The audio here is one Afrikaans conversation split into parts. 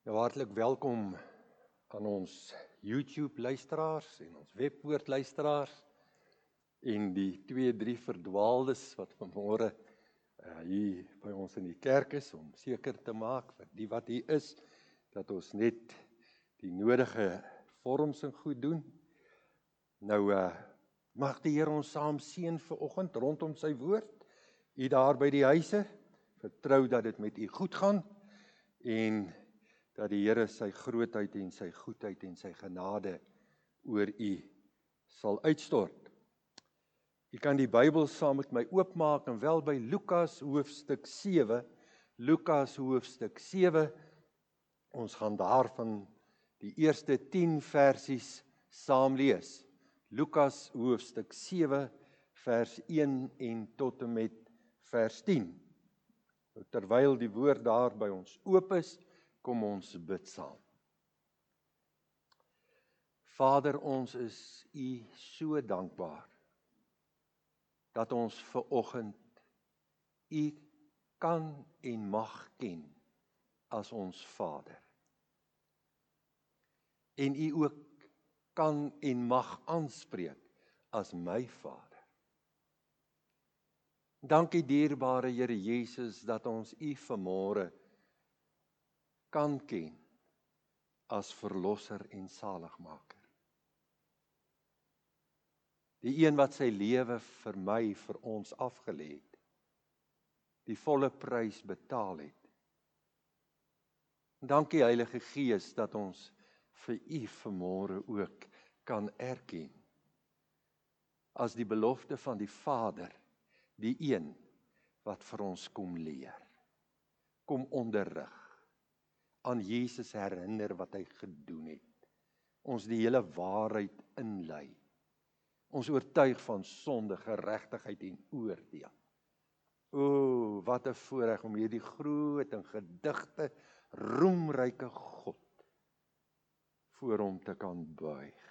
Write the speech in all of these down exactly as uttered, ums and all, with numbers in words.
Nou, hartlik welkom aan ons YouTube luisteraars en ons webwoord luisteraars en die twee, drie verdwaaldes wat vanmôre uh, hier by ons in die kerk is, om seker te maak vir die wat hier is, dat ons net die nodige vormsing goed doen. Nou, uh, mag die Here ons saam seën vanoggend rondom sy woord, u daar by die huise, vertrou dat dit met u goed gaan, en dat die Here sy grootheid en sy goedheid en sy genade oor u sal uitstort. U kan die Bybel saam met my oopmaak en wel by Lukas hoofstuk sewe, Lukas hoofstuk sewe, ons gaan daarvan die eerste tien versies saam lees. Lukas hoofstuk sewe, vers een en tot en met vers tien. Terwyl die woord daar by ons oop is, kom ons bid saam. Vader, ons is u so dankbaar dat ons vanoggend u kan en mag ken as ons Vader. En u ook kan en mag aanspreek as my Vader. Dankie dierbare Here Jesus dat ons u vanmôre kan ken as verlosser en saligmaker. Die een wat sy lewe vir my, vir ons afgelê het, die volle prys betaal het. Dankie Heilige Gees dat ons vir u vanmôre ook kan erken as die belofte van die Vader, die een wat vir ons kom leer, kom onderrig, aan Jesus herinner wat hy gedoen het, ons die hele waarheid inlei, ons oortuig van sonde, geregtigheid en oordeel. O, wat 'n voorreg om hierdie groot en gedigte, roemryke God voor hom te kan buig.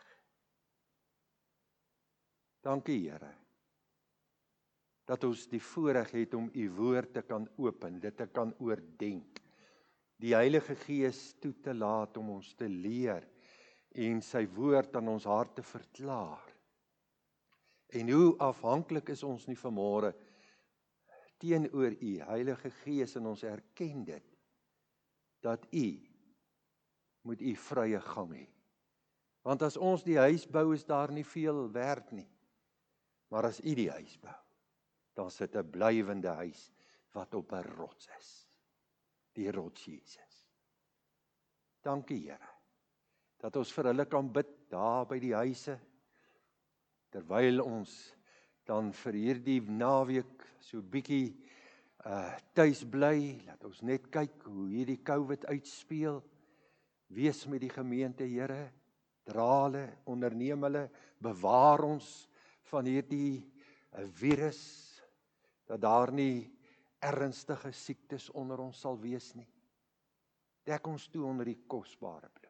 Dankie Here, dat ons die voorreg het om u woord te kan open, dit te kan oordenk, die Heilige Gees toe te laat om ons te leer en sy woord aan ons hart te verklaar. En hoe afhanklik is ons nie vanmôre teenoor u, Heilige Gees, en ons erken dit, dat u moet u vrye gang hê. Want as ons die huis bou, is daar nie veel werd nie. Maar as u die huis bou, dan sit 'n blywende huis wat op 'n rots is. Die rots Jesus. Dankie Here, dat ons vir hulle kan bid daar by die huise, terwyl ons dan vir hierdie naweek so bietjie uh, tuis bly, laat ons net kyk hoe hierdie COVID uitspeel, wees met die gemeente Here, dra hulle, onderneem hulle, bewaar ons van hierdie uh, virus, dat daar nie ernstige siektes onder ons sal wees nie. Dek ons toe onder die kosbare bloed.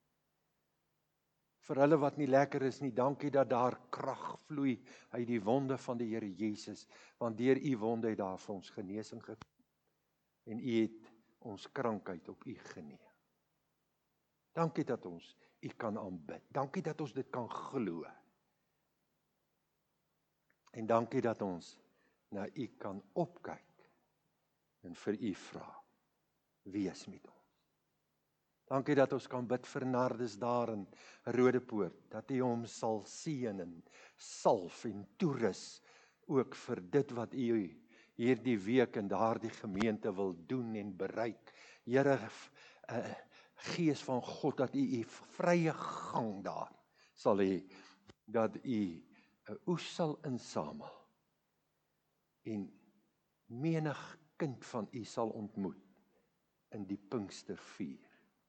Vir hulle wat nie lekker is nie, dankie dat daar krag vloei uit die wonde van die Here Jesus, want deur u wonde het daar vir ons genesing gekom. En u het ons krankheid op u geneem. Dankie dat ons u kan aanbid. Dankie dat ons dit kan glo. En dankie dat ons na u kan opkyk en vir u vra, wees met ons. Dankie dat ons kan bid vir Nardus daar in Rodepoort, dat u hom sal seën en salf en toerus, ook vir dit wat u hierdie week in daardie gemeente wil doen en bereik. Here, uh, Gees van God, dat u u vrye gang daar sal hê, dat u 'n oes sal insamel, en menig kind van u sal ontmoet in die Pinkstervuur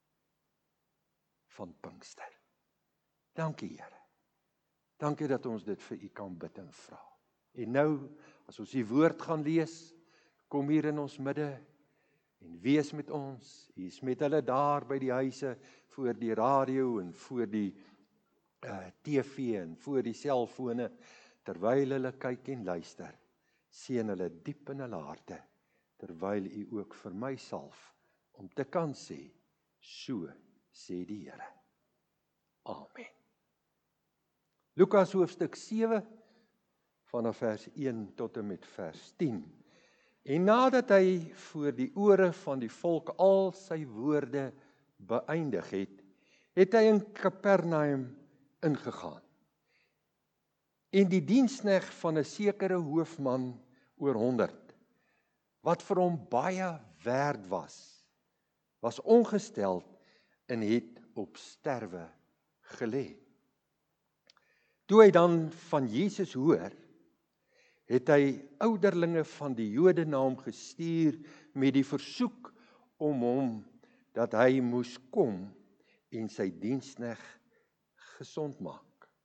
van Pinkster. Dankie Here. Dankie dat ons dit vir u kan bid en vra. En nou, as ons die woord gaan lees, kom hier in ons midde en wees met ons. U is met hulle daar by die huise, voor die radio en voor die uh, T V en voor die selfone, terwyl hulle kyk en luister. Seën hulle diep in hulle harte, terwyl u ook vir my salf, om te kan sê, So sê die Here. Amen. Lukas hoofstuk sewe, vanaf vers een tot en met vers tien. En nadat hy voor die ore van die volk al sy woorde beëindig het, het hy in Kapernaum ingegaan. En die diensknegt van 'n sekere hoofman oor honderd, wat vir hom baie werd was, was ongesteld en het op sterwe gelê. Toe hy dan van Jesus hoor, het hy ouderlinge van die Jode na hom gestuur met die versoek om hom dat hy moes kom en sy diensknegt gesond maak.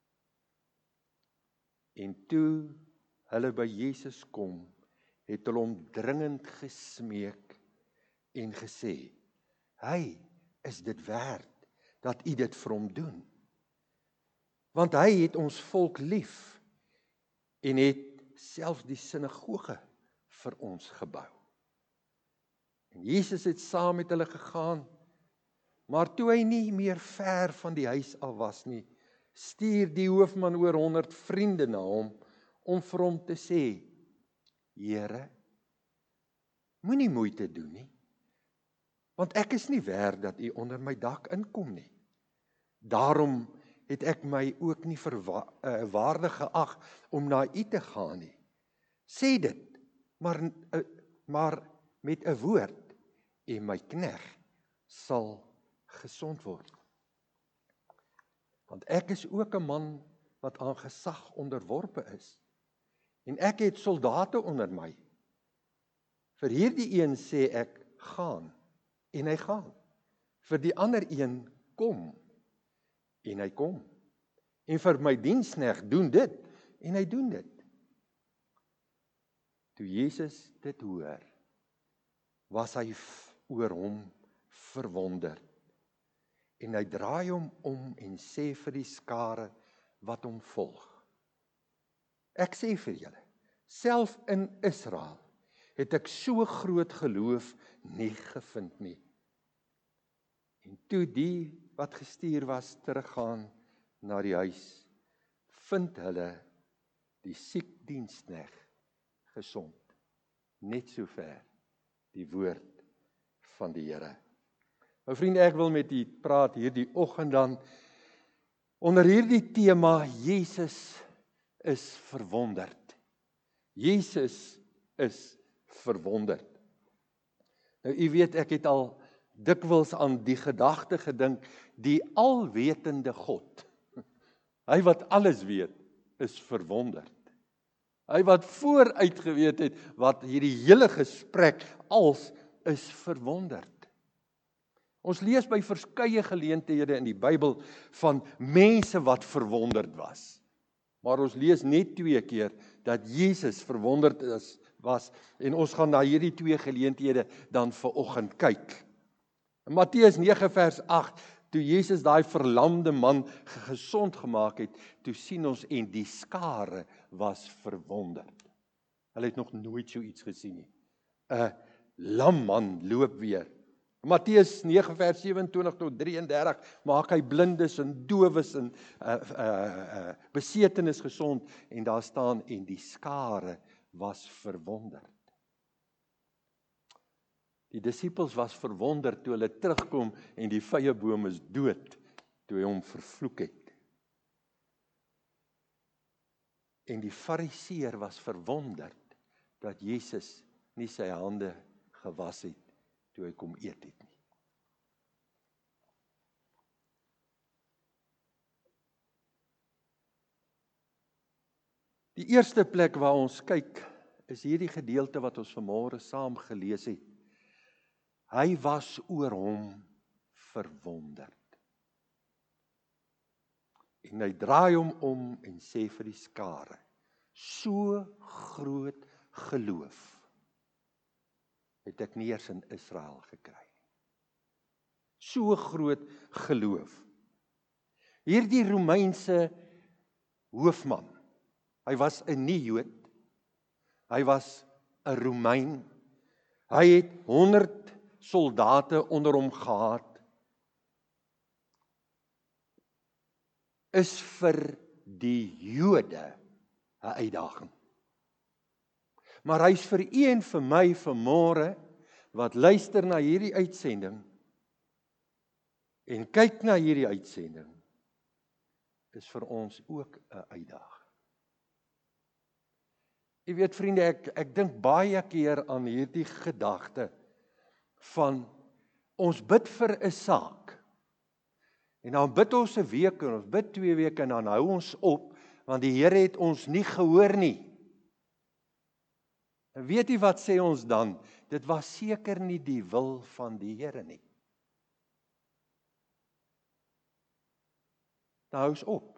En toe hulle by Jesus kom, het hulle hom dringend gesmeek en gesê, hy is dit werd dat u dit vir hom doen. Want hy het ons volk lief en het selfs die sinagoge vir ons gebou. En Jesus het saam met hulle gegaan, maar toe hy nie meer ver van die huis af was nie, stuur die hoofman oor honderd vriende na hom, om vir hom te sê, Here, moenie moeite doen nie, want ek is nie werd dat u onder my dak inkom nie. Daarom het ek my ook nie verwa- uh, waardig geag om na u te gaan nie. Sê dit, maar, uh, maar met 'n woord, en my knegt sal gesond word. Want ek is ook 'n man wat aan gesag onderworpe is, en ek het soldate onder my. Vir hierdie een sê ek, gaan, en hy gaan. Vir die ander een, kom, en hy kom. En vir my diensknegt, doen dit, en hy doen dit. Toe Jesus dit hoor, was hy oor hom verwonderd. En hy draai hom om en sê vir die skare wat hom volg. Ek sê vir julle, self in Israel het ek so groot geloof nie gevind nie. En toe die wat gestuur was teruggaan na die huis, vind hulle die siek diensknegt gesond. Net sover die woord van die Here. Nou vriende, ek wil met u praat hierdie oggend dan onder hierdie tema, Jesus is verwonderd. Jesus is verwonderd. Nou u weet, ek het al dikwels aan die gedagte gedink, die alwetende God, hy wat alles weet, is verwonderd. Hy wat vooruit geweet het, wat hierdie hele gesprek als is verwonderd. Ons lees by verskeie geleenthede in die Bybel van mense wat verwonderd was. Maar ons lees net twee keer dat Jesus verwonderd is, was, en ons gaan na hierdie twee geleenthede dan vanoggend kyk. In Matteus nege vers agt, toe Jesus daai verlamde man gesond gemaak het, toe sien ons en die skare was verwonderd. Hulle het nog nooit so iets gesien nie. 'n Lam man loop weer. Matteus nege vers sewe-en-twintig tot drie-en-dertig maak hy blindes en dowes en uh, uh, uh, besetenis gesond, en daar staan en die skare was verwonderd. Die disippels was verwonderd toe hulle terugkom en die vyeboom is dood, toe hy hom vervloek het. En die fariseer was verwonderd dat Jesus nie sy hande gewas het toe hy kom eet het nie. Die eerste plek waar ons kyk, is hierdie gedeelte wat ons vanmôre saam gelees het. Hy was oor hom verwonderd. En hy draai hom om en sê vir die skare, so groot geloof het ek nie eers in Israel gekry. So groot geloof. Hierdie Romeinse hoofman, hy was 'n nie-Jood, hy was 'n Romein, hy het honderd soldate onder hom gehad, is vir die Jode 'n uitdaging. Maar hy's vir u en vir my vanmôre wat luister na hierdie uitsending en kyk na hierdie uitsending, is vir ons ook 'n uitdaging. Jy weet vriende, ek ek dink baie keer aan hierdie gedagte van ons bid vir 'n saak. En dan bid ons 'n week en ons bid twee weke en dan hou ons op, want die Here het ons nie gehoor nie. En weet jy wat sê ons dan? Dit was seker nie die wil van die Here nie. Dan hou ons op.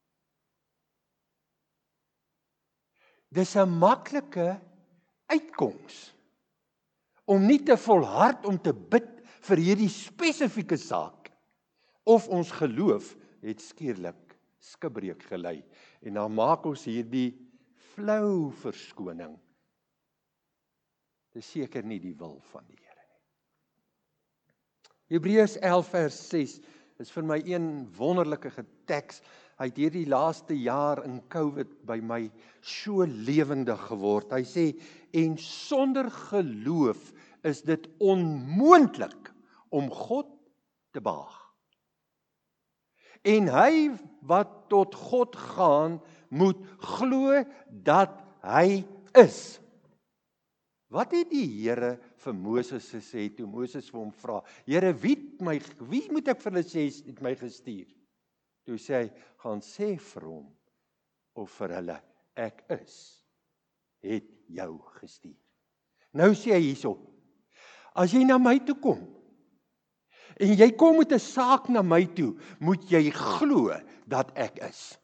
Dis 'n maklike uitkoms om nie te volhard om te bid vir hierdie spesifieke saak, of ons geloof het skielik skibreek gelei, en dan maak ons hierdie flou verskoning. Dis seker nie die wil van die Here nie. Hebreërs elf vers ses is vir my een wonderlike teks. Hy het hierdie laaste jaar in COVID by my so lewendig geword. Hy sê, en sonder geloof is dit onmoontlik om God te behaag. En hy wat tot God gaan, moet glo dat hy is. Wat het die Here vir Moses gesê toe Moses vir hom vra, Here, wie, my, wie moet ek vir hulle sê het my gestuur? Toe sê hy, gaan sê vir hom, of vir hulle, ek is, het jou gestuur. Nou sê hy hierso, as jy na my toe kom, en jy kom met 'n saak na my toe, moet jy glo dat ek is.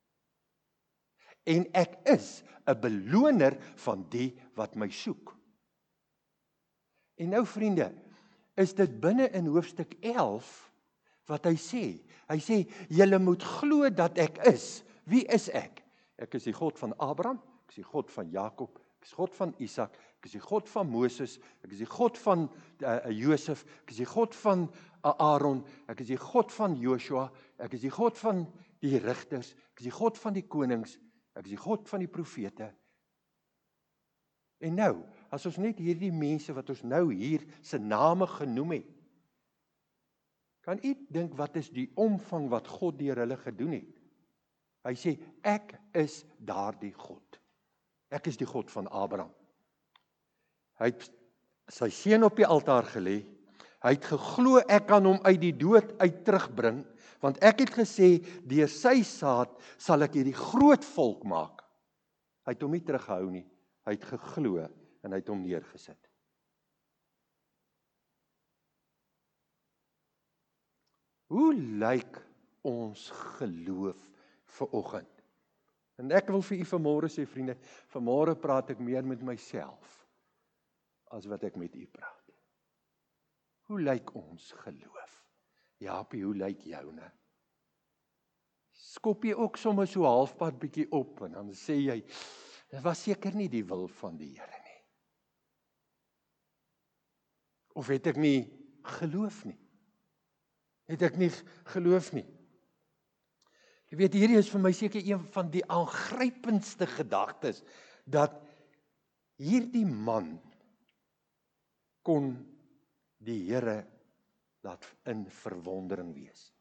En ek is 'n beloner van die wat my soek. En nou vriende, is dit binne in hoofstuk elf wat hy sê. Hy sê, julle moet glo dat ek is. Wie is ek? Ek is die God van Abraham, ek is die God van Jakob, ek is God van Isak, ek is die God van Moses, ek is die God van uh, Josef, ek is die God van uh, Aaron, ek is die God van Joshua, ek is die God van die rigters, ek is die God van die konings, ek is die God van die profete. En nou, as ons net hierdie mense wat ons nou hier se name genoem het, kan u dink wat is die omvang wat God deur hulle gedoen het? Hy sê, ek is daardie God. Ek is die God van Abraham. Hy het sy seun op die altaar gelê. Hy het geglo ek kan hom uit die dood uit terugbring, want ek het gesê, deur sy saad sal ek hierdie groot volk maak. Hy het hom nie teruggehou nie. Hy het geglo en hy het hom neergesit. Hoe lyk ons geloof vanoggend? En ek wil vir u vanmôre sê, vriende, vanmôre praat ek meer met myself as wat ek met u praat. Hoe lyk ons geloof? Jaapie, hoe lyk joune? Skop jy ook sommer so halfpad bietjie op en dan sê jy, dit was seker nie die wil van die Here nie. Of het ek nie geloof nie? Het ek nie geloof nie? Jy weet, hierdie is vir my seker een van die aangrypendste gedagtes, dat hierdie man kon die Here laat in verwondering wees.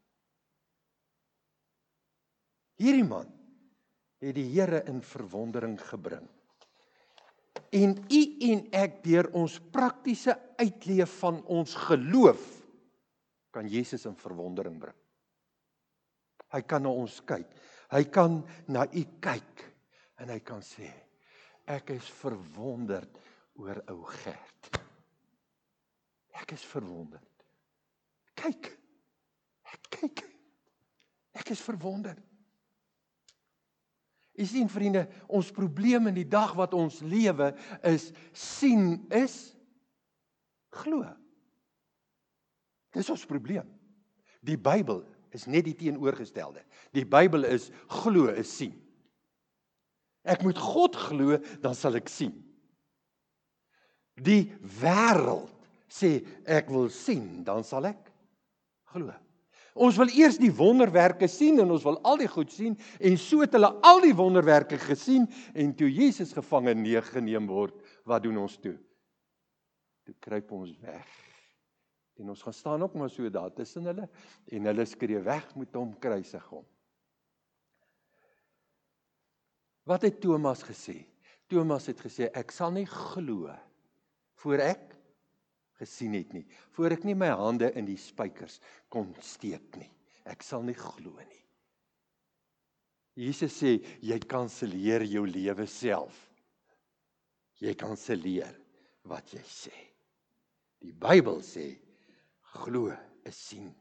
Hierdie man het die Here in verwondering gebring. En u en ek deur ons praktiese uitleef van ons geloof kan Jesus in verwondering bring. Hy kan na ons kyk. Hy kan na u kyk en hy kan sê, ek is verwonderd oor ou Gert. Ek is verwonderd. Kyk. Ek kyk. Ek is verwonderd. U sien vriende, ons probleem in die dag wat ons lewe is, sien is, glo. Dis ons probleem. Die Bybel is net die teenoorgestelde. Die Bybel is, glo is sien. Ek moet God glo, dan sal ek sien. Die wêreld sê, ek wil sien, dan sal ek glo. Ons wil eers die wonderwerke sien en ons wil al die goed sien en so het hulle al die wonderwerke gesien en toe Jesus gevange neergeneem word, wat doen ons toe? Toe kruip ons weg. En ons gaan staan ook maar so daar tussen hulle en hulle skree weg met hom, kruisig hom. Wat het Thomas gesê? Thomas het gesê, ek sal nie glo voor ek gesien het nie, voor ek nie my hande in die spykers kon steek nie. Ek sal nie glo nie. Jesus sê, jy kanselleer jou lewe self. Jy kanselleer wat jy sê. Die Bybel sê, glo is sien.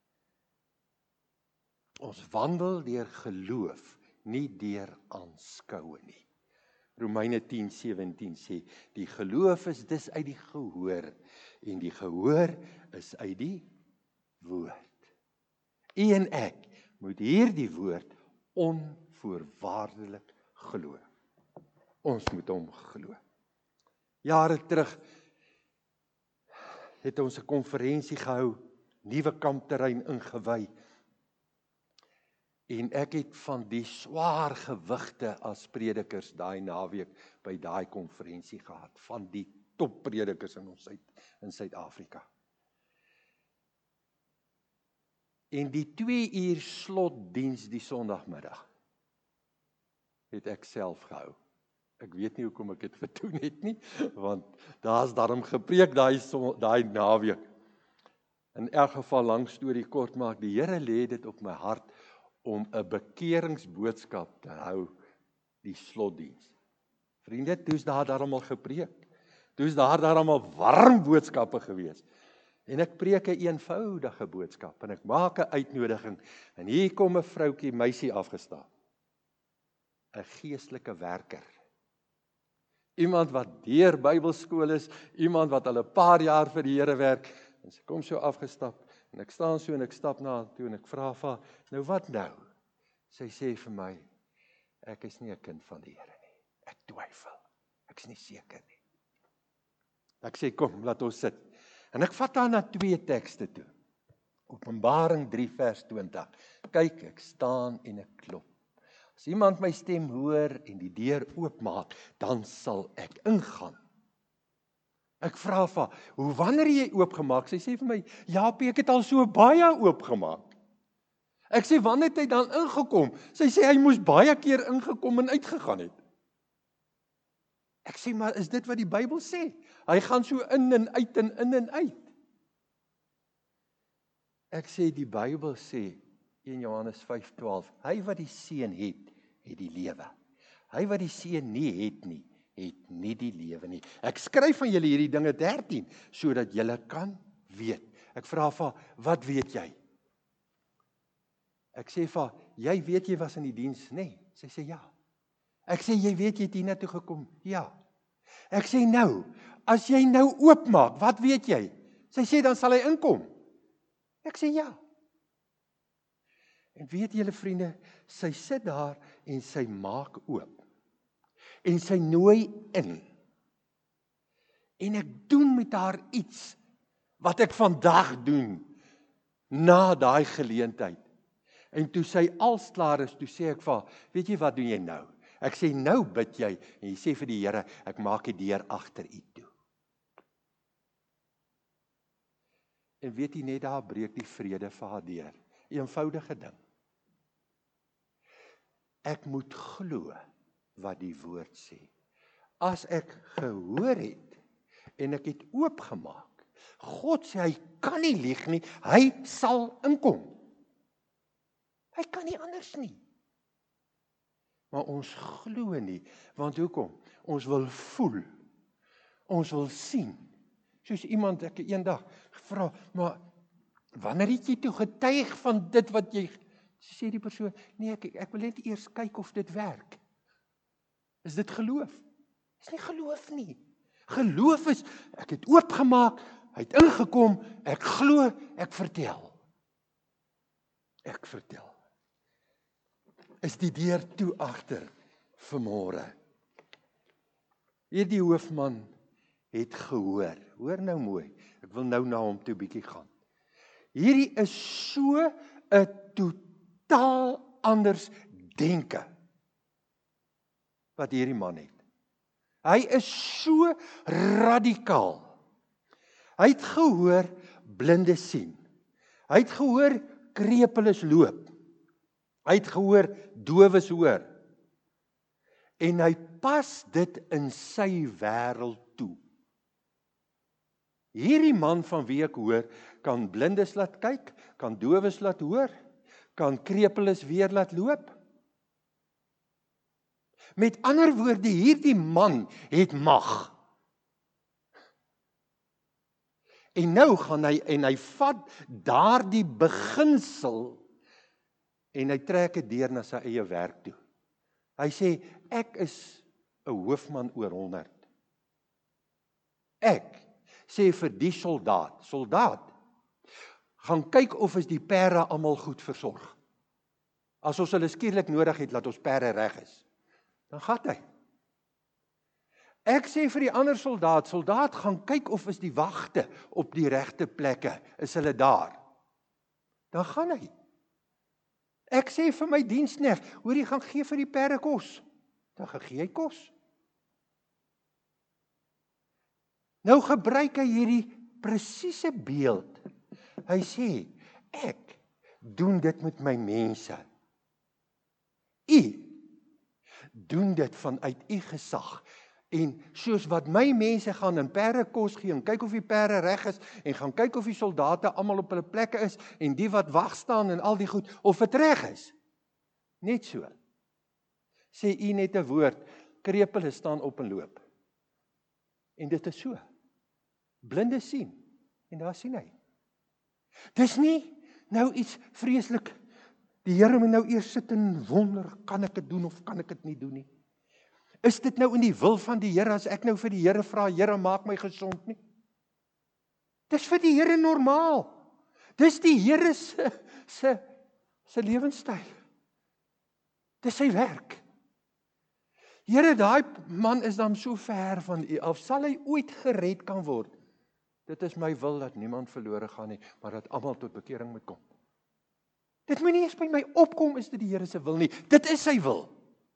Ons wandel deur geloof, nie deur aanskoue nie. Romeine tien sewentien sê, die geloof is dus uit die gehoor, en die gehoor is uit die woord. U en ek moet hierdie woord onvoorwaardelik glo. Ons moet hom glo. Jare terug het ons 'n konferensie gehou, nuwe kampterrein ingewy. En ek het van die swaar gewigte as predikers daai naweek by daai konferensie gehad, van die toppredikers in ons in Suid-Afrika. En die twee uur slotdiens die Sondagmiddag het ek self gehou. Ek weet nie hoekom ek dit gedoen het nie, want daar's daarom gepreek daai daai naweek. In elk geval, lang storie kort maak, die Here lê dit op my hart om 'n bekeringsboodskap te hou, die slotdiens. Vriende, toe's daar daarom al gepreek. Toe's daar daarom al warm boodskappe gewees. En ek preek 'n eenvoudige boodskap, en ek maak 'n uitnodiging, en hier kom 'n vroutjie, meisie afgestap. 'n Geestelike werker. Iemand wat deur Bybelskool is, iemand wat al 'n paar jaar vir die Here werk, en sy kom so afgestap, en ek staan so en ek stap na haar toe en ek vra vir haar, nou wat nou? Sy sê vir my, ek is nie 'n kind van die Here nie. Ek twyfel. Ek is nie seker nie. Ek sê, kom, laat ons sit. En ek vat haar na twee tekste toe. Openbaring drie vers twintig. Kyk, ek staan en ek klop. As iemand my stem hoor en die deur oopmaak, dan sal ek ingaan. Ek vra vir haar, hoe wanneer jy oopgemaak? Sy sê vir my, Jaapie, ek het al so baie oopgemaak. Ek sê, wanneer het hy dan ingekom? Sy sê, hy moes baie keer ingekom en uitgegaan het. Ek sê, maar is dit wat die Bybel sê? Hy gaan so in en uit en in en uit. Ek sê, die Bybel sê, een Johannes vyf twaalf, hy wat die seun het, het die lewe. Hy wat die seun nie het nie, het nie die lewe nie. Ek skryf van julle hierdie dinge dertien, sodat julle kan weet. Ek vra vir haar, wat weet jy? Ek sê vir haar, jy weet jy was in die diens, nee. Sy sê ja. Ek sê, jy weet jy het hier toe gekom, ja. Ek sê nou, as jy nou oopmaak, wat weet jy? Sy sê, dan sal hy inkom. Ek sê ja. En weet julle vriende, sy sit daar en sy maak oop. En sy nooi in. En ek doen met haar iets wat ek vandag doen na daai geleentheid. En toe sy als klaar is, toe sê ek vir haar, weet jy wat doen jy nou? Ek sê, nou bid jy, en jy sê vir die Here, ek maak die deur agter u toe. En weet jy, net daar breek die vrede vir haar deur. Eenvoudige ding. Ek moet glo wat die woord sê. As ek gehoor het, en ek het oopgemaak, God sê, hy kan nie lieg nie, hy sal inkom. Hy kan nie anders nie. Maar ons glo nie, want hoekom? Ons wil voel, ons wil sien. Soos iemand, ek eendag gevra, maar wanneer het jy toe getuig van dit wat jy, sê die persoon, nee, ek, ek wil net eers kyk of dit werk. Is dit geloof? Is nie geloof nie. Geloof is, ek het oopgemaak, hy het ingekom, ek glo, ek vertel. Ek vertel. Is die deur toe agter vanmôre. Hierdie hoofman het gehoor, hoor nou mooi, ek wil nou na hom toe bietjie gaan. Hierdie is so 'n totaal anders denke wat hierdie man het. Hy is so radikaal. Hy het gehoor blinde sien. Hy het gehoor krepeles loop. Hy het gehoor dowes hoor. En hy pas dit in sy wêreld toe. Hierdie man van wie ek hoor, kan blindes laat kyk, kan dowes laat hoor, kan krepeles weer laat loop. Met ander woorde, hierdie man het mag. En nou gaan hy, en hy vat daardie beginsel, en hy trek dit deur na sy eie werk toe. Hy sê, ek is 'n hoofman oor honderd. Ek sê vir die soldaat, soldaat, gaan kyk of is die perde almal goed versorg. As ons hulle skielik nodig het, laat ons perde reg is. Dan gaan hy. Ek sê vir die ander soldaat, soldaat gaan kyk of is die wagte op die regte plekke, is hulle daar. Dan gaan hy. Ek sê vir my diensknegt, hoor jy gaan gee vir die perde kos. Dan gee hy kos. Nou gebruik hy hierdie presiese beeld. Hy sê, ek doen dit met my mense. U doen dit vanuit u gesag. En soos wat my mense gaan in perde kos gee, en kyk of die perde reg is, en gaan kyk of die soldate almal op hulle plekke is, en die wat wag staan en al die goed, of het reg is. Net so. Sê u net 'n woord, krepeles staan op en loop. En dit is so. Blinde sien, en daar sien hy. Dis nie nou iets vreeslik, die Here moet nou eers sit en wonder, kan ek dit doen of kan ek dit nie doen nie. Is dit nou in die wil van die Here, as ek nou vir die Here vra, Here maak my gesond nie? Dis vir die Here normaal. Dis die Here se, se, se lewenstyl. Dis sy werk. Here, daai man is dan so ver van u af, sal hy ooit gered kan word? Dit is my wil dat niemand verlore gaan nie, maar dat almal tot bekering moet kom. Dit moet nie eens by my opkom, is dit die Here se wil nie. Dit is sy wil.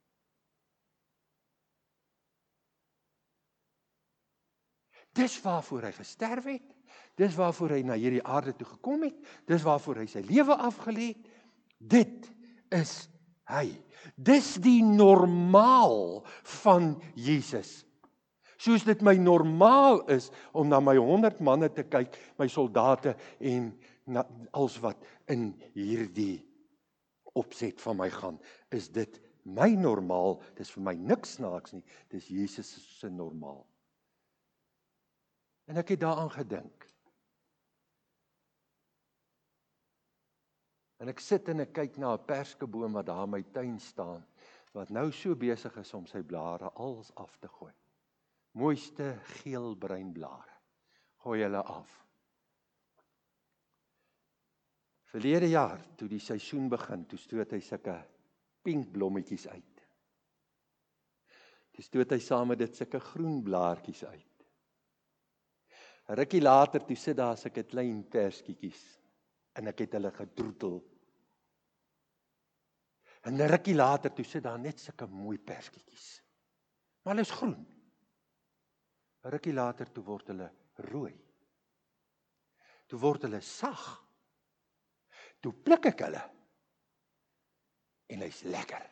Dis waarvoor hy gesterf het, dis waarvoor hy na hierdie aarde toe gekom het, dis waarvoor hy sy lewe afgelê het. Dit is hy. Dis die normaal van Jesus. Soos dit my normaal is om na my honderd manne te kyk, my soldate en na, als wat in hierdie opset van my gaan, is dit my normaal, dis vir my niks snaaks nie, dis Jesus se normaal. En ek het daaraan gedink. En ek sit en ek kyk na 'n perskeboom wat daar in my tuin staan, wat nou so besig is om sy blare als af te gooi. Mooiste geelbruin blare. Gooi hulle af. Verlede jaar, toe die seisoen begin, toe stoot hy sulke pink blommetjies uit. Toe stoot hy saam met dit sulke groen blaartjies uit. 'n Rukkie later, toe sit daar sulke klein perskietjies, en ek het hulle gedroetel. En 'n rukkie later, toe sit daar net sulke mooi perskietjies. Maar hulle is groen. 'n Rukkie later, toe word hulle rooi. Toe word hulle sag. Toe pluk ek hulle. En hy's lekker.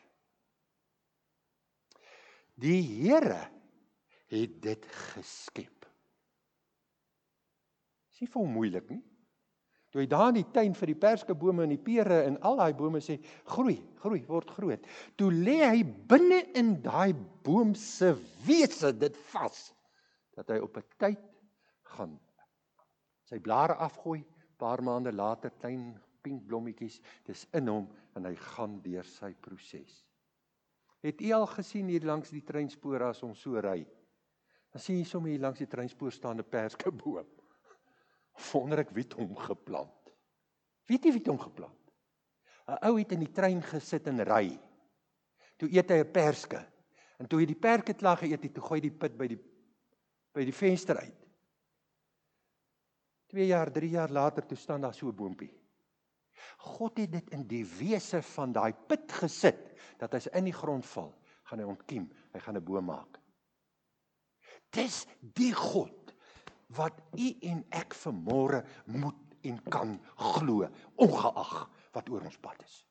Die Here het dit geskep. Is nie vir hom moeilik nie. Toe hy daar in die tuin vir die perskebome en die pere en al daai bome sê, groei, groei, word groot. Toe lê hy binne in daai boom se wese dit vas, dat hy op 'n tyd gaan sy blare afgooi, paar maande later klein pink blommetjies, dis in hom en hy gaan deur sy proses. Het u al gesien hier langs die treinspoor as ons so ry? Dan sien jy sommer hier langs die treinspoor staan 'n perskeboom. Wonder ek wie het hom geplant. Weet jy wie het hom geplant? 'n Ou het in die trein gesit en ry. Toe eet hy 'n perske. En toe hy die perke klaar geëet het, toe gooi hy die pit by die by die venster uit. Twee jaar, drie jaar later, toe staan daar so 'n boompie. God het dit in die wese van daai put gesit, dat as hy in die grond val, gaan hy ontkiem, hy gaan 'n boom maak. Dis die God, wat u en ek vanmôre moet en kan glo, ongeag wat oor ons pad is.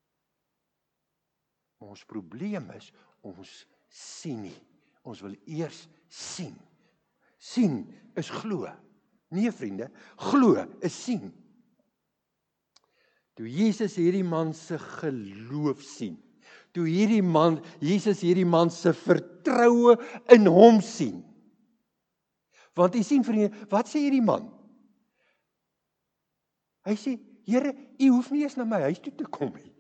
Maar ons probleem is, ons sien nie. Ons wil eers sien. Sien is glo. Nee vriende, glo is sien. Toe Jesus hierdie man se geloof sien, toe hierdie man, Jesus hierdie man se vertroue in hom sien. Want jy sien vriende, wat sê hierdie man? Hy sê, Here, u hoef nie eens na my huis toe te kom nie.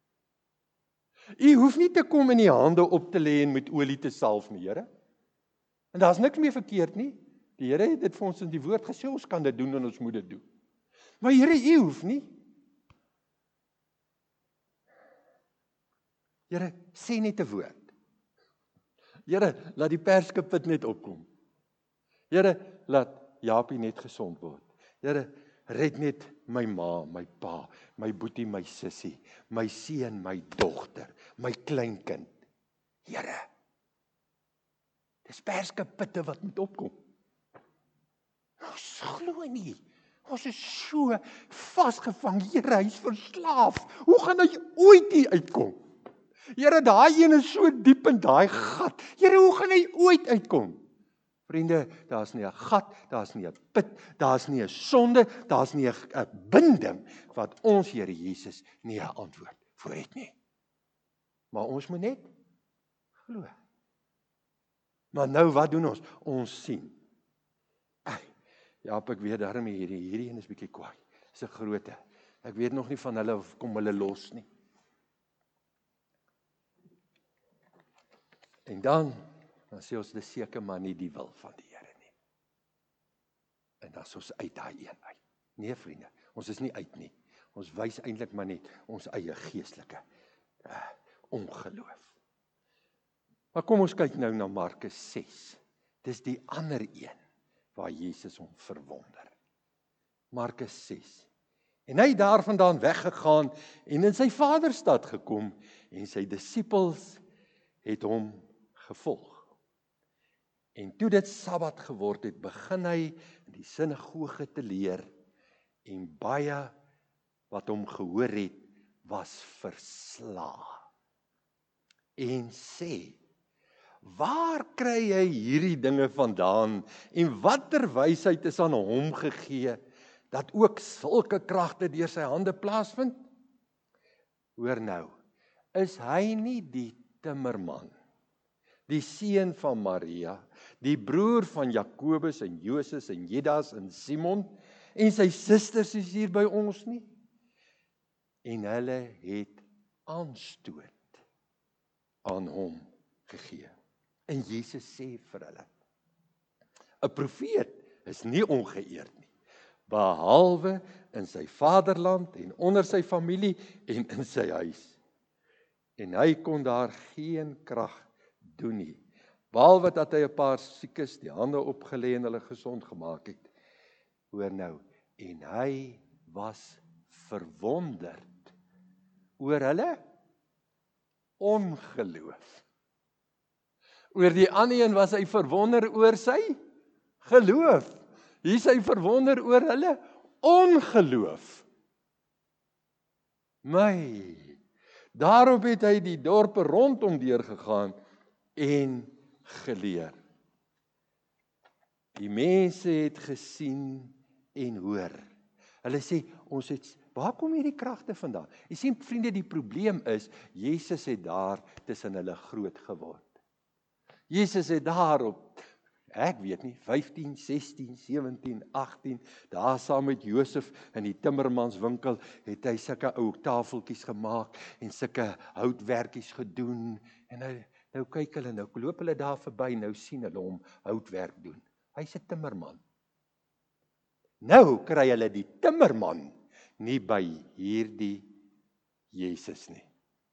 U hoef nie te kom en die hande op te lê en met olie te salf nie, Here. En daar's niks meer verkeerd nie. Die Here het dit vir ons in die woord gesê, ons kan dit doen en ons moet dit doen. Maar Here, u hoef nie. Here, sê net 'n woord. Here, laat die perskepit net opkom. Here, laat Japie net gesond word. Here, red net my ma, my pa, my boetie, my sussie, my seun, my dogter, my kleinkind. Here, dis perskepitte wat moet opkom. Ons glo nie. Ons is so vasgevang. Here, hy is verslaaf. Hoe gaan hy ooit hier uitkom? Here, daai een is so diep in daai gat. Here, hoe gaan hy ooit uitkom? Vriende, daar's nie 'n gat, daar's nie 'n put, daar's nie 'n sonde, daar's nie 'n binding wat ons Here Jesus nie 'n antwoord vir het nie. Maar ons moet net glo. Maar nou wat doen ons? Ons sien. Ai, ja, ek weet daarmee hierdie hierdie een is bietjie kwaai. Dis 'n groote. Ek weet nog nie van hulle of kom hulle los nie. En dan dan sê ons dis seker maar nie die wil van die Here nie. En dan is ons uit daai een uit. Nee vriende, ons is nie uit nie. Ons wys eintlik maar net ons eie geestelike uh, ongeloof. Maar kom ons kyk nou na Markus ses. Dis die ander een waar Jesus hom verwonder. Markus ses. En hy het daarvandaan weggegaan en in sy vaderstad gekom en sy disippels het hom gevolg. En toe dit Sabbat geword het, begin hy in die sinagoge te leer en baie wat hom gehoor het, was verslae. En sê, waar kry hy hierdie dinge vandaan en watter wysheid is aan hom gegee, dat ook sulke kragte deur sy hande plaasvind? Hoor nou, is hy nie die timmerman, die seun van Maria, die broer van Jakobus en Joses en Judas en Simon, en sy susters is hier by ons nie? En hulle het aanstoot aan hom gegee. En Jesus sê vir hulle, 'n profeet is nie ongeëerd nie, behalwe in sy vaderland en onder sy familie en in sy huis. En hy kon daar geen krag doen nie, behalwe dat hy 'n paar siekes die hande opgelê en hulle gesond gemaak het. Hoor nou, en hy was verwonderd oor hulle ongeloof. Oor die ander een was hy verwonder oor sy geloof. Hier is hy verwonder oor hulle ongeloof. My, daarop het hy die dorpe rondom deurgegaan en geleer. Die mense het gesien en hoor. Hulle sê, ons het, waar kom hierdie kragte vandaan? Jy sien vriende, die probleem is, Jesus het daar tussen hulle groot geword. Jesus het daarop, ek weet nie, vyftien, sestien, sewentien, agttien, daar saam met Josef in die timmermanswinkel, het hy sulke ou tafeltjies gemaak, en sulke houtwerkies gedoen, en hy, nou kyk hulle, nou loop hulle daar verby, nou sien hulle hom houtwerk doen. Hy's 'n timmerman. Nou kry hulle die timmerman nie by hierdie Jesus nie.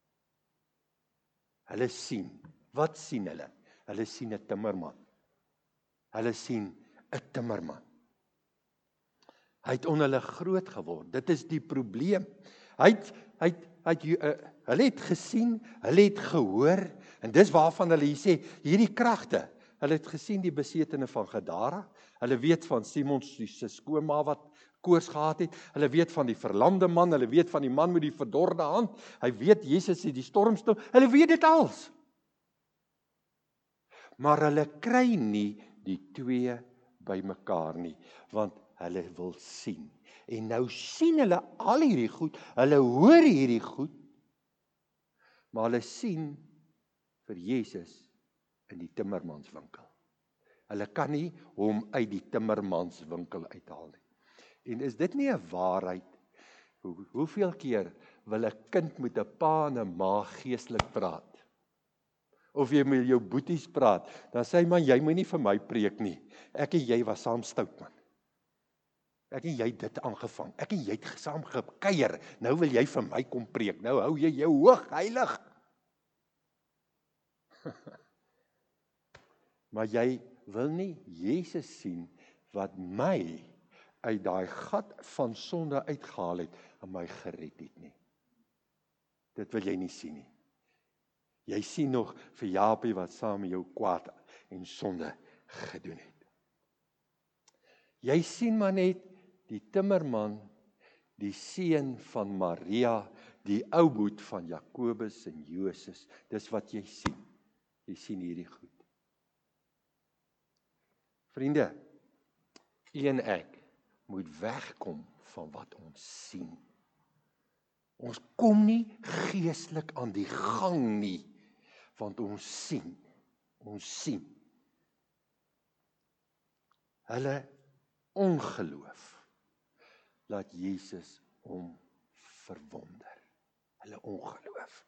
Hulle sien, wat sien hulle? Hulle sien 'n timmerman. Hulle sien 'n timmerman. Hy het onder hulle groot geword. Dit is die probleem. Hy het, hy het, hy het, uh, hulle het gesien, hulle het gehoor, en dis waarvan hulle hier sê, hierdie kragte, hulle het gesien die besetene van Gadara, hulle weet van Simon se skoonma wat koors gehad het, hulle weet van die verlamde man, hulle weet van die man met die verdorde hand, hy weet Jesus het die storm stil, hulle weet dit als. Maar hulle kry nie die twee by mekaar nie, want hulle wil sien. En nou sien hulle al hierdie goed, hulle hoor hierdie goed, maar hulle sien vir Jesus in die timmermanswinkel. Hulle kan nie hom uit die timmermanswinkel uithaal nie. En is dit nie 'n waarheid? Hoe, hoeveel keer wil 'n kind met 'n pa en 'n ma geestelik praat? Of jy met jou boeties praat, dan sê hy, man, jy moet nie vir my preek nie. Ek en jy was saam stout, man. Ek en jy dit aangevang. Ek en jy het saam gekuier. Nou wil jy vir my kom preek. Nou hou jy jou hoog heilig. Maar jy wil nie Jesus sien wat my uit daai gat van sonde uitgehaal het en my gered het nie. Dit wil jy nie sien nie. Jy sien nog vir Japie wat saam met jou kwaad en sonde gedoen het. Jy sien maar net die timmerman, die seun van Maria, die ou boet van Jakobus en Joses. Dis wat jy sien. Jy sien hierdie goed. Vriende, u en ek moet wegkom van wat ons sien. Ons kom nie geestelik aan die gang nie, want ons sien, ons sien. Hulle ongeloof laat Jesus hom verwonder. Hulle ongeloof.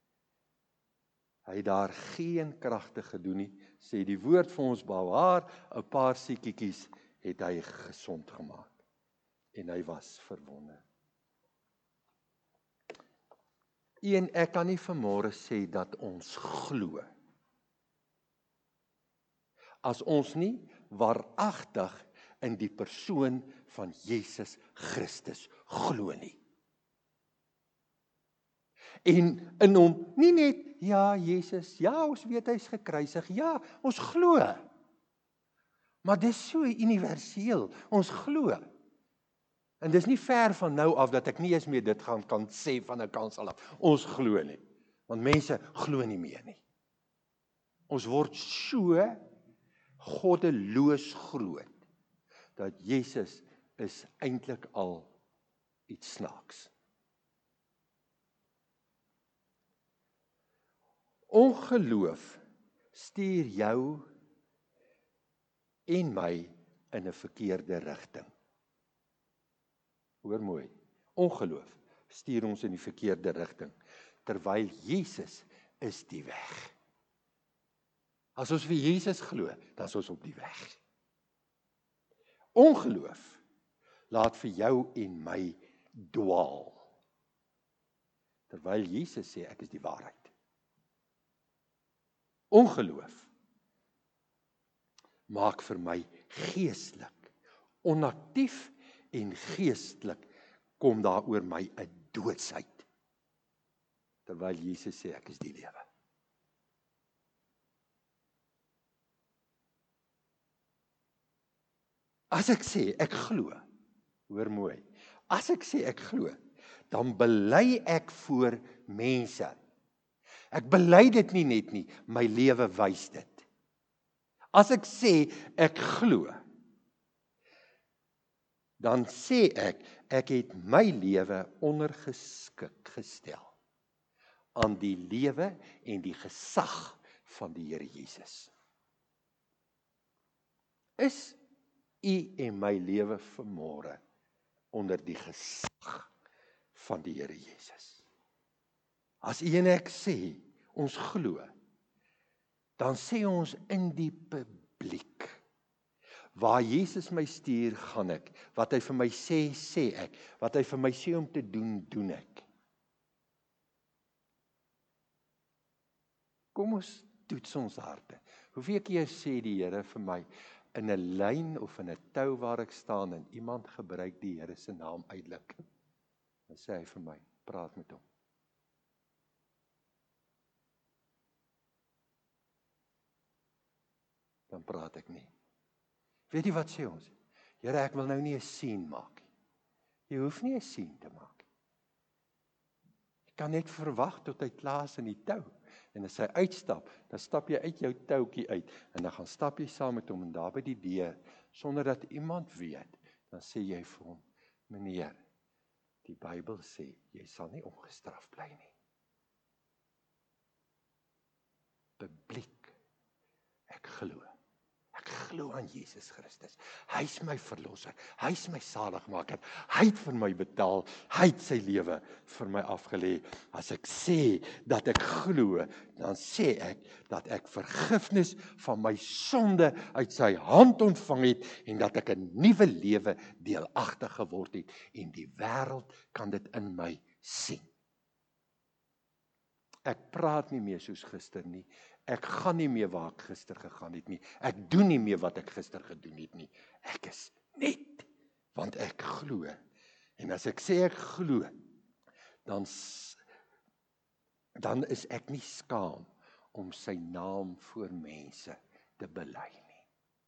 Hy het daar geen kragte gedoen nie, sê die woord vir ons bewaar, 'n paar siekiekies het hy gesond gemaak. En hy was verwonder. U en ek kan nie vanmôre sê dat ons glo, as ons nie waaragtig in die persoon van Jesus Christus glo nie. En in hom, nie net, ja, Jesus, ja, ons weet hy's gekruisig, ja, ons glo. Maar dis so universeel, ons glo. En dis nie ver van nou af dat ek nie eens meer dit gaan kan sê van 'n kansel af. Ons glo nie, want mense glo nie meer nie. Ons word so goddeloos groot, dat Jesus is eintlik al iets snaaks. Ongeloof stuur jou en my in 'n verkeerde rigting. Hoor mooi, ongeloof stuur ons in die verkeerde rigting, terwyl Jesus is die weg. As ons vir Jesus glo, dan is ons op die weg. Ongeloof laat vir jou en my dwaal, terwyl Jesus sê, ek is die waarheid. Ongeloof maak vir my geestelik, onaktief en geestelik kom daar oor my 'n doodsheid. Terwyl Jesus sê ek is die lewe. As ek sê ek glo, hoor mooi, as ek sê ek glo, dan bely ek voor mense. Ek bely dit nie net nie, my lewe wys dit. As ek sê ek glo, dan sê ek, ek het my lewe ondergeskik gestel aan die lewe en die gesag van die Here Jesus. Is u en my lewe vanmôre onder die gesag van die Here Jesus? As u en ek sê, ons glo, dan sê ons in die publiek, waar Jesus my stuur, gaan ek, wat hy vir my sê, sê ek, wat hy vir my sê om te doen, doen ek. Kom ons toets ons harte. Hoeveel keer sê die Here vir my, in 'n lyn of in 'n tou waar ek staan en iemand gebruik die Here se naam uitlik, dan sê hy vir my, praat met hom. Dan praat ek nie. Weet jy wat sê ons? Here, ek wil nou nie 'n scene maak nie. Jy hoef nie 'n scene te maak nie. Jy kan net verwag tot hy klaar is in die tou. En as hy uitstap, dan stap jy uit jou toutjie uit, en dan gaan stap jy saam met hom, en daar by die deur, sonder dat iemand weet, dan sê jy vir hom, meneer, die Bybel sê, jy sal nie ongestraf bly nie. Publiek, ek glo. Ek glo aan Jesus Christus. Hy is my verlosser. Hy is my saligmaker. Hy het vir my betaal. Hy het sy lewe vir my afgelê. As ek sê dat ek glo, dan sê ek dat ek vergifnis van my sonde uit sy hand ontvang het en dat ek 'n nuwe lewe deelagtig geword het en die wêreld kan dit in my sien. Ek praat nie meer soos gister nie. Ek gaan nie meer waar ek gister gegaan het nie. Ek doen nie meer wat ek gister gedoen het nie. Ek is net, want ek glo. En as ek sê ek glo, dan, dan is ek nie skaam om sy naam voor mense te bely nie.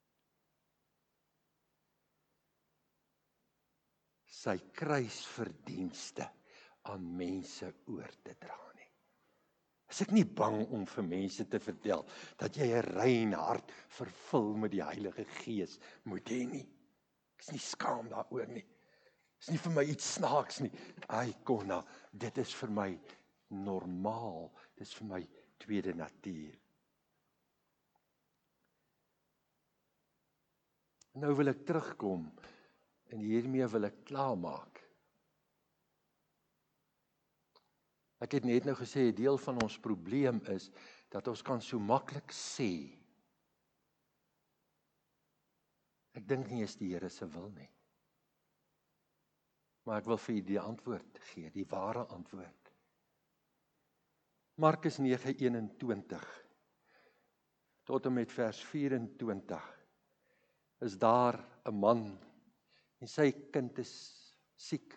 Sy kruisverdienste aan mense oor te dra. Is ek nie bang om vir mense te vertel dat jy 'n rein hart vervul met die Heilige Gees moet hê nie. Ek is nie skaam daaroor nie. Is nie vir my iets snaaks nie. Ai konna, dit is vir my normaal. Dit is vir my tweede natuur. Nou wil ek terugkom en hiermee wil ek klaarmaak. Ek het net nou gesê, 'n deel van ons probleem is, dat ons kan so maklik sê, ek dink nie is die Here se wil nie. Maar ek wil vir u die antwoord gee, die ware antwoord. Markus nege eenentwintig, tot en met vers vyf-en-twintig, is daar 'n man, en sy kind is siek.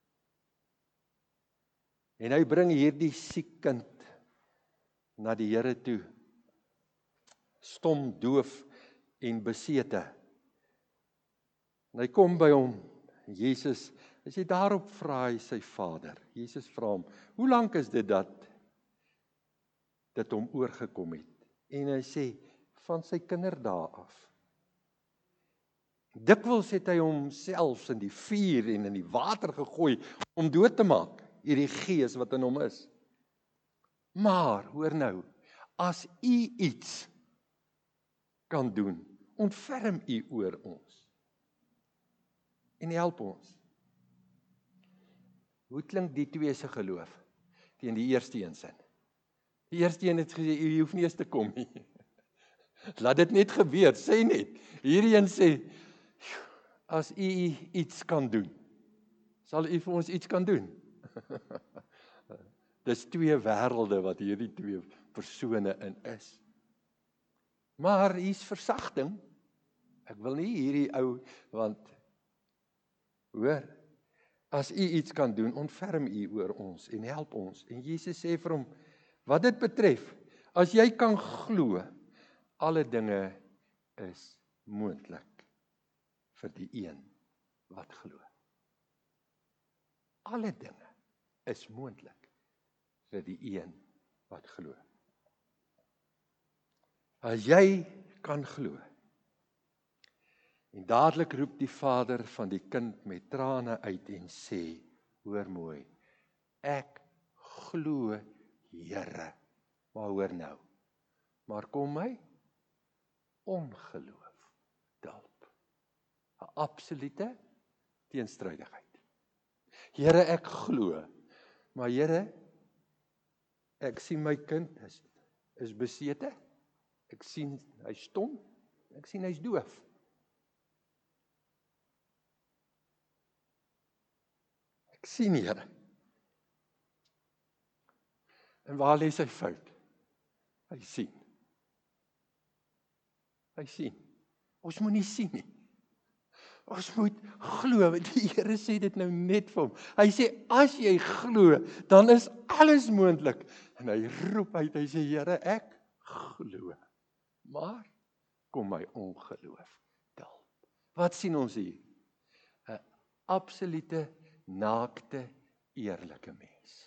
En hy bring hierdie siek kind na die Here toe, stom, doof en besete. En hy kom by hom, Jesus, as jy daarop vra hy sy vader, Jesus vra hom, hoe lank is dit dat dit hom oorgekom het? En hy sê, van sy kinderdae af. Dikwels het hy homself in die vuur en in die water gegooi, om dood te maak, hierdie gees wat in hom is. Maar, hoor nou, as u iets kan doen, ontferm u oor ons. En help ons. Hoe klink die twee se geloof teen die eerste een sin? Die eerste een het gesê, u hoef nie eens te kom nie. Laat dit net gebeur, sê net. Hierdie een sê, as u iets kan doen, sal u vir ons iets kan doen. Dis twee wêrelde wat hierdie twee persone in is. Maar hier's versagting. Ek wil nie hierdie ou, want hoor, as u iets kan doen, ontferm u oor ons en help ons. En Jesus sê vir hom, wat dit betref, as jy kan glo, alle dinge is moontlik vir die een wat glo. Alle dinge is moontlik vir die een wat glo. As jy kan glo, en dadelik roep die vader van die kind met trane uit en sê, hoor mooi, ek glo Here, maar hoor nou, maar kom my ongeloof help. 'n Absolute teenstrydigheid. Here, ek glo, maar Here, ek sien my kind is, is besete, ek sien hy's stom, ek sien hy's doof. Ek sien Here. En waar lê sy fout? Hy sien. Hy sien. Ons moet nie sien nie. Ons moet glo, want die Here sê dit nou net vir hom. Hy sê, as jy glo, dan is alles moontlik. En hy roep uit, hy sê, Here, ek glo. Maar, kom my ongeloof help. Wat sien ons hier? 'n Absolute, naakte, eerlike mens.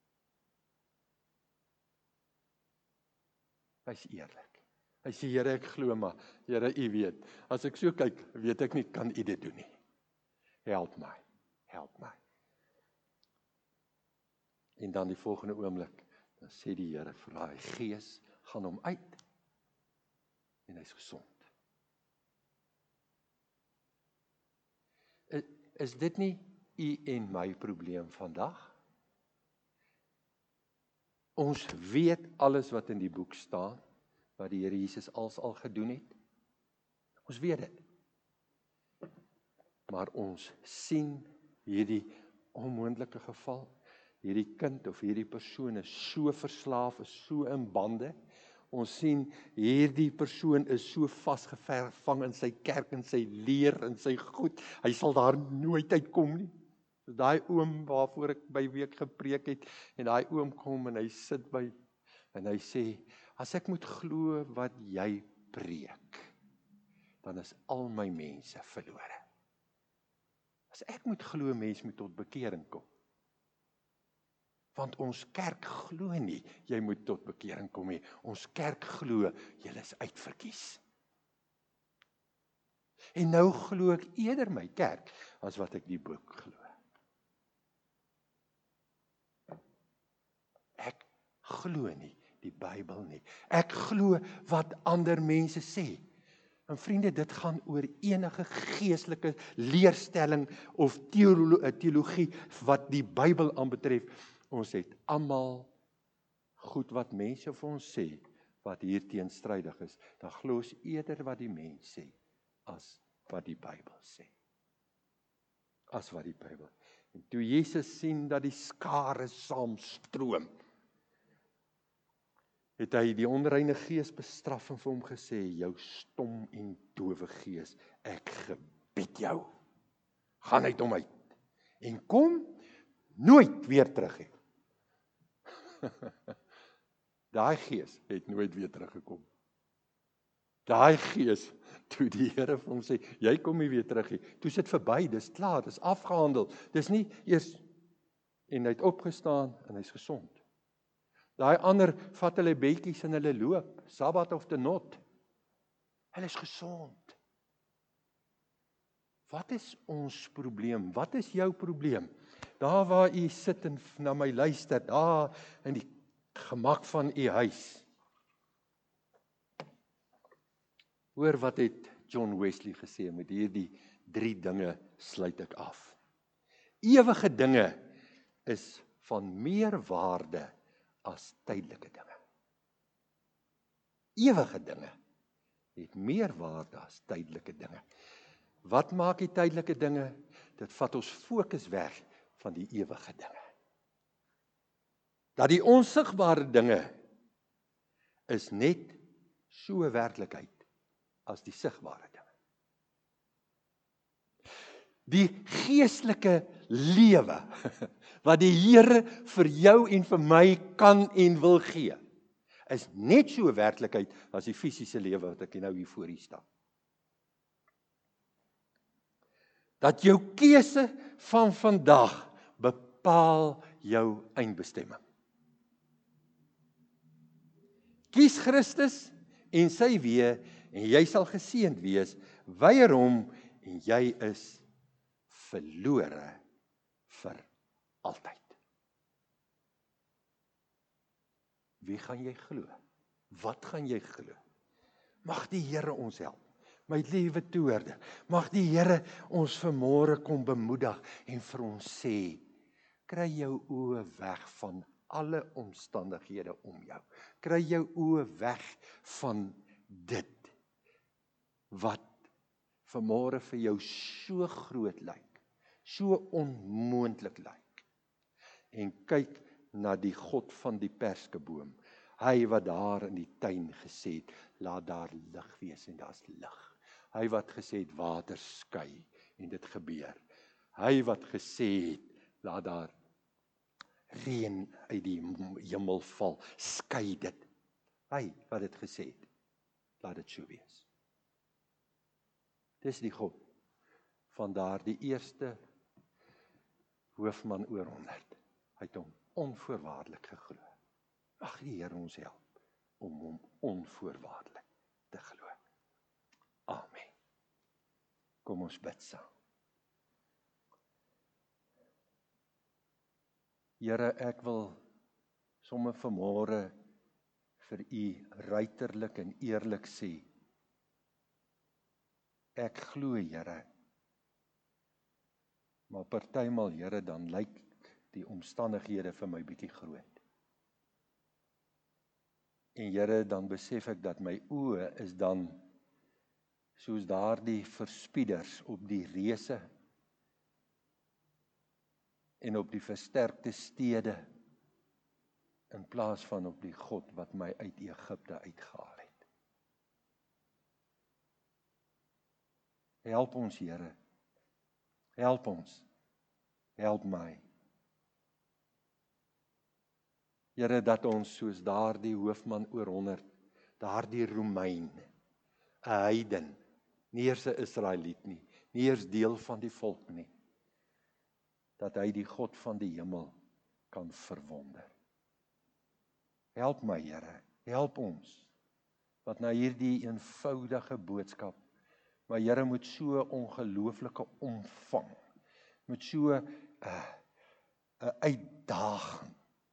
Hy's eerlik. Hy sê, Here, ek glo maar, Here, U weet, as ek so kyk, weet ek nie, kan U dit doen nie. Help my, help my. En dan die volgende oomblik, dan sê die Here vir daai gees, gaan hom uit, en hy's gesond. Is, is dit nie U en my probleem vandag? Ons weet alles wat in die boek staan, wat die Here Jesus als al gedoen het. Ons weet dit. Maar ons sien hierdie onmoontlike geval, hierdie kind of hierdie persoon is so verslaaf, is so in bande. Ons sien hierdie persoon is so vasgevang in sy kerk, in sy leer, in sy goed. Hy sal daar nooit uitkom nie. So daai oom waarvoor ek by week gepreek het, en daai oom kom en hy sit by, en hy sê, as ek moet glo wat jy preek, dan is al my mense verlore. As ek moet glo, mens moet tot bekering kom. Want ons kerk glo nie, jy moet tot bekering kom nie. Ons kerk glo, jy is uitverkies. En nou glo ek eerder my kerk, as wat ek die boek glo. Ek glo nie die Bybel nie. Ek glo wat ander mense sê. En vriende, dit gaan oor enige geestelike leerstelling of theolo- teologie wat die Bybel aanbetref. Ons het almal goed wat mense vir ons sê, wat hier teenstrydig is. Dan glo ons eerder wat die mens sê, as wat die Bybel sê. As wat die Bybel. En toe Jesus sien dat die skare saamstroom, het hy die onreine gees bestraf en vir hom gesê, jou stom en dowe gees, ek gebied jou, gaan uit hom uit, en kom nooit weer terug hê. Daai gees het nooit weer teruggekom. Daai gees, toe die Here vir hom sê, jy kom nie weer terug hê, toe is dit verby, dis klaar, dis afgehandel, dis nie eers, en hy het opgestaan, en hy is gesond. Daai ander vat hulle bedjies en hulle loop, Sabbat of the not. Hulle is gesond. Wat is ons probleem? Wat is jou probleem? Daar waar u sit en na my luister, daar in die gemak van u huis. Hoor wat het John Wesley gesê, met hierdie drie dinge sluit ek af. Ewige dinge is van meer waarde as tydelike dinge. Ewige dinge het meer waarde as tydelike dinge. Wat maak die tydelike dinge? Dit vat ons fokus weg van die ewige dinge. Dat die onsigbare dinge is net so werklikheid as die sigbare dinge. Die geestelike lewe wat die Here vir jou en vir my kan en wil gee, is net so werklikheid as die fisiese lewe wat ek nou hier voor u staan. Dat jou keuse van vandag bepaal jou eindbestemming. Kies Christus en sy weë en jy sal geseënd wees, weier hom en jy is verlore vir altyd. Wie gaan jy glo? Wat gaan jy glo? Mag die Here ons help. My liewe toehoorde, mag die Here ons vanmôre kom bemoedig en vir ons sê, kry jou oë weg van alle omstandighede om jou. Kry jou oë weg van dit wat vanmôre vir jou so groot lyk, so onmoontlik lyk. En kyk na die God van die perskeboom. Hy wat daar in die tuin gesê het, laat daar lig wees en daar's lig. Hy wat gesê het water skei en dit gebeur. Hy wat gesê het laat daar reën uit die hemel val, skei dit. Hy wat dit gesê het, laat dit so wees. Dis die God van daardie eerste hoofman oor honderd. Hy het hom onvoorwaardelik geglo. Mag die Here ons help om hom onvoorwaardelik te glo. Amen. Kom ons bid saam. Here, ek wil sommer vanmôre vir u ruiterlik en eerlik sê, ek glo, Here, maar partymal, Here, dan lyk die omstandighede vir my bietjie groot. En Here, dan besef ek dat my oë is dan soos daardie verspieders op die reuse en op die versterkte stede, in plaas van op die God wat my uit Egipte uitgehaal het. Help ons, Here. Help ons. Help my. Here, dat ons soos daardie hoofman oor honderd, daardie Romein, 'n heiden, nie eers 'n Israeliet nie, nie eers deel van die volk nie, dat hy die God van die hemel kan verwonder. Help my, Here, help ons, wat na hierdie eenvoudige boodskap, maar Here, moet so ongelooflike omvang, moet so 'n uh, 'n uitdaging,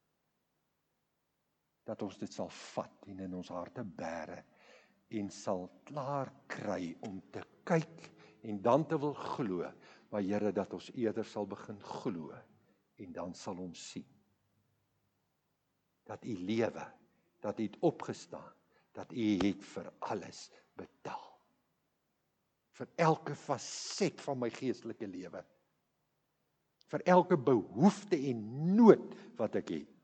dat ons dit sal vat en in ons harte bære, en sal klaar kry om te kyk en dan te wil glo, maar Here, dat ons eerder sal begin glo en dan sal ons sien dat u lewe, dat u het opgestaan, dat u het vir alles betaal. Vir elke faset van my geestelike lewe, vir elke behoefte en nood wat ek het.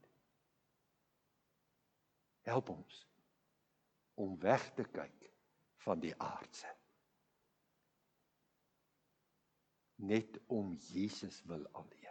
Help ons om weg te kyk van die aardse. Net om Jesus wil alleen.